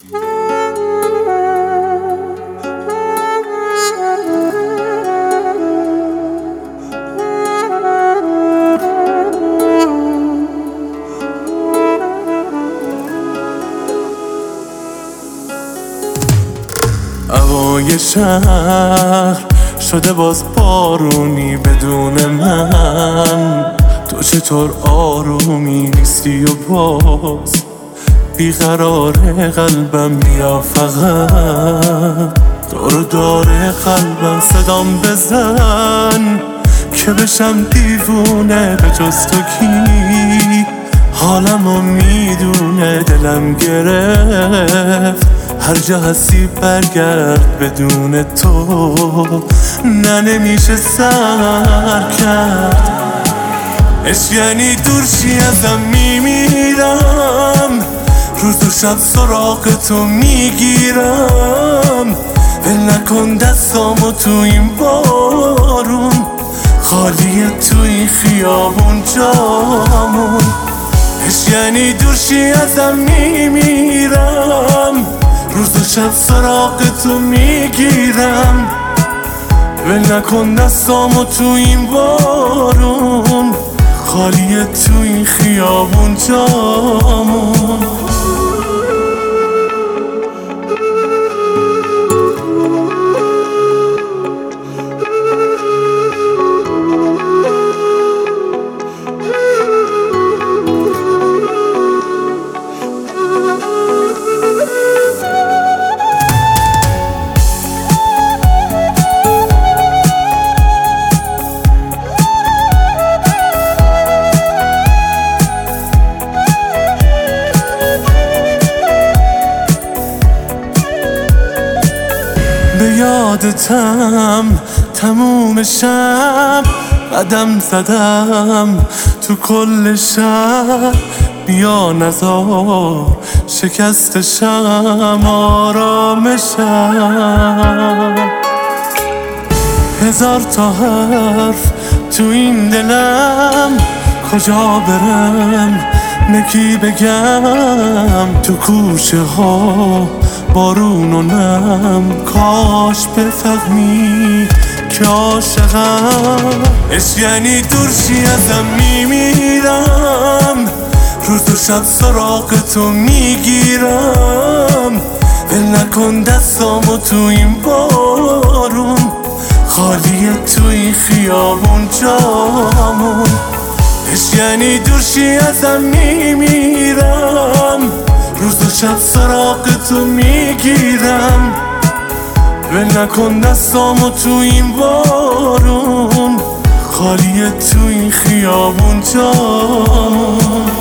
هوای شهر شده باز بارونی بدون من، تو چطور آرومی نیستی و باز بیقرار قلبم، بیا فقط دور داره قلبم صدام بزن که بشم دیوونه، به جز تو کی حالمو میدونه، دلم گرفت هر جا هستی برگرد، بدون تو نه نمیشه سر کرد. عشق یعنی دورشی ازم میمیرم، روز و شب سراغ تو میگیرم، ول نکن دستامو تو این بارون، خالیه تو این خیابون جامون. عشق یعنی دورشی ازم میمیرم، روز و شب سراغ تو میگیرم، ول نکن دستامو تو این بارون، خالیه تو این خیابون جامون. به یادتم تموم شب قدم زدم تو کل شب، بیا نزار شکستشم آرامشم. هزار تا حرف تو این دلم، کجا برم نکی بگم، تو کوچه ها بارون و نم، کاش بفهمی که عاشقم. عشق یعنی دورشی ازم میمیرم، روز و شب سراغ تو میگیرم، ول نکن دستامو تو این بارون، خالیه تو این خیابون جامون. عشق یعنی دورشی ازم میمیرم، روز و شب سراغ تو میگیرم، ول نکن دستامو تو این بارون، خالیه تو این خیابون جامون.